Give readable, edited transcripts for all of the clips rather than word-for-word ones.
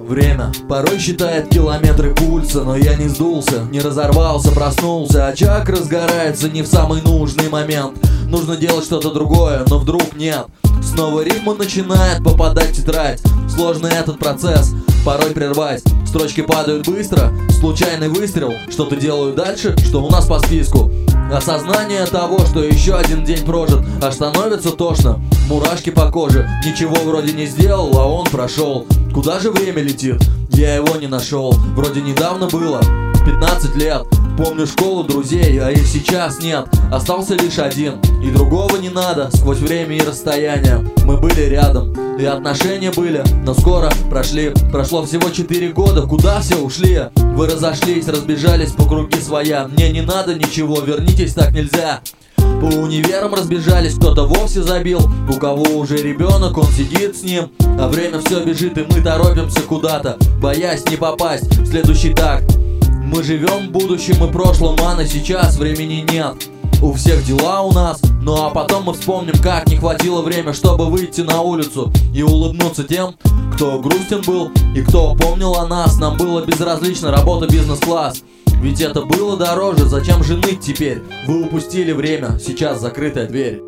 Время порой считает километры пульса, но я не сдулся, не разорвался, проснулся. Очаг разгорается не в самый нужный момент. Нужно делать что-то другое, но вдруг нет. Снова ритм начинает попадать в тетрадь. Сложный этот процесс, порой прервать. Строчки падают быстро, случайный выстрел. Что-то делаю дальше, что у нас по списку. Осознание того, что еще один день прожит, аж становится тошно. Мурашки по коже, ничего вроде не сделал, а он прошел. Куда же время летит? Я его не нашел. Вроде недавно было 15 лет. Помню школу, друзей, а их сейчас нет. Остался лишь один, и другого не надо. Сквозь время и расстояние мы были рядом, и отношения были, но скоро прошли. Прошло всего 4 года, куда все ушли? Вы разошлись, разбежались по круги своя. Мне не надо ничего, вернитесь, так нельзя. По универам разбежались, кто-то вовсе забил. У кого уже ребенок, он сидит с ним. А время все бежит, и мы торопимся куда-то, боясь не попасть в следующий такт. Мы живем в будущем и прошлом, а на сейчас времени нет. У всех дела у нас, ну а потом мы вспомним, как не хватило время, чтобы выйти на улицу и улыбнуться тем, кто грустен был и кто помнил о нас. Нам было безразлично работа бизнес-класс, ведь это было дороже. Зачем же ныть теперь? Вы упустили время, сейчас закрытая дверь.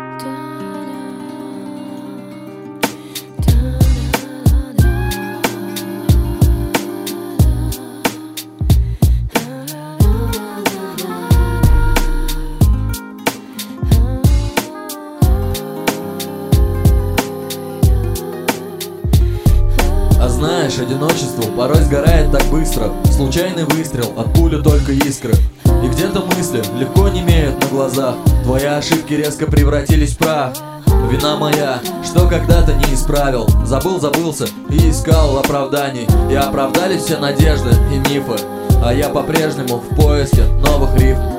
Знаешь, одиночество порой сгорает так быстро. Случайный выстрел, от пули только искры. И где-то мысли легко немеют на глазах. Твои ошибки резко превратились в прах. Вина моя, что когда-то не исправил. Забылся и искал оправданий. И оправдались все надежды и мифы. А я по-прежнему в поиске новых рифм.